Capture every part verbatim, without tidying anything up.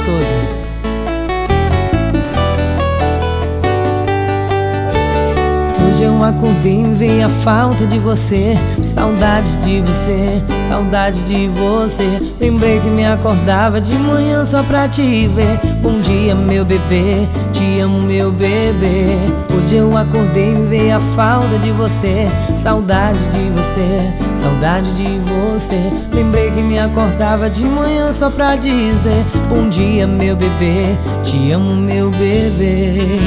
gostoso. Hoje eu acordei e veio a falta de você, saudade de você, saudade de você. Lembrei que me acordava de manhã só pra te ver. Bom dia, meu bebê, te amo, meu bebê. Hoje eu acordei e veio a falta de você, saudade de você, saudade de você. Lembrei que me acordava de manhã só pra dizer: bom dia, meu bebê, te amo, meu bebê.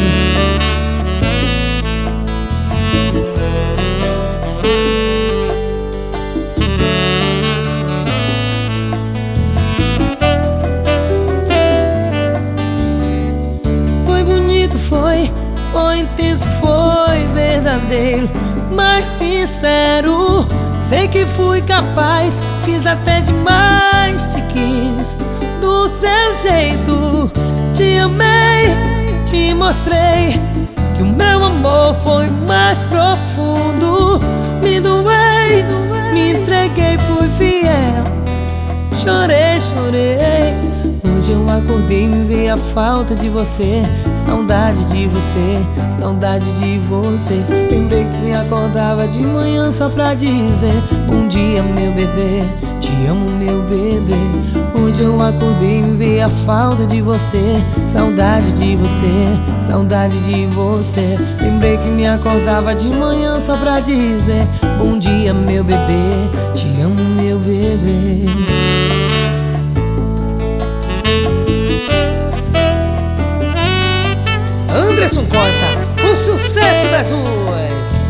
Foi, foi intenso, foi verdadeiro, mas sincero. Sei que fui capaz, fiz até demais, te quis do seu jeito. Te amei, te mostrei que o meu amor foi mais profundo. Me doei, me entreguei, fui fiel. Chorei, chorei. Hoje eu acordei e me veio a falta de você, saudade de você, saudade de você. Lembrei que me acordava de manhã só pra dizer: bom dia, meu bebê, te amo, meu bebê. Hoje eu acordei e me veio a falta de você, saudade de você, saudade de você. Lembrei que me acordava de manhã só pra dizer: bom dia, meu bebê, te amo, meu bebê. Anderson Costa, o sucesso das ruas.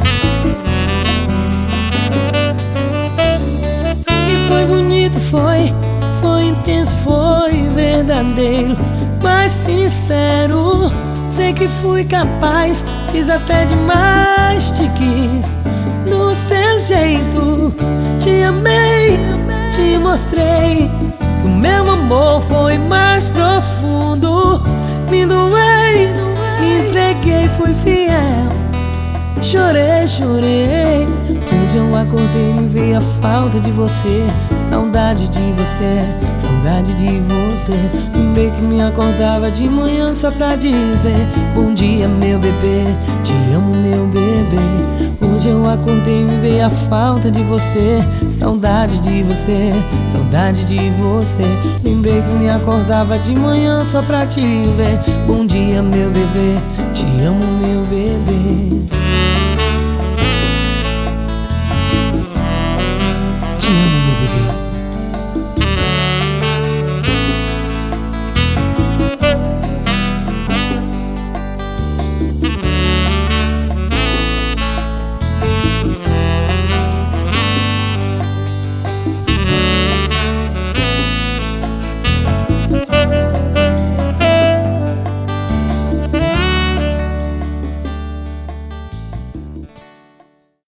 E foi bonito, foi, foi intenso, foi verdadeiro, mas sincero. Sei que fui capaz, fiz até demais, te quis do seu jeito. Te amei, te mostrei que o meu amor foi mais profundo. Me doei, me entreguei, fui fiel. Chorei, chorei. Hoje eu acordei e me veio a falta de você, saudade de você, saudade de você. Lembrei que me acordava de manhã só pra dizer: bom dia, meu bebê, te amo, meu bebê. Hoje eu acordei e me veio a falta de você, saudade de você, saudade de você. Lembrei que me acordava de manhã só pra te ver. Bom dia, meu bebê, te amo, meu bebê.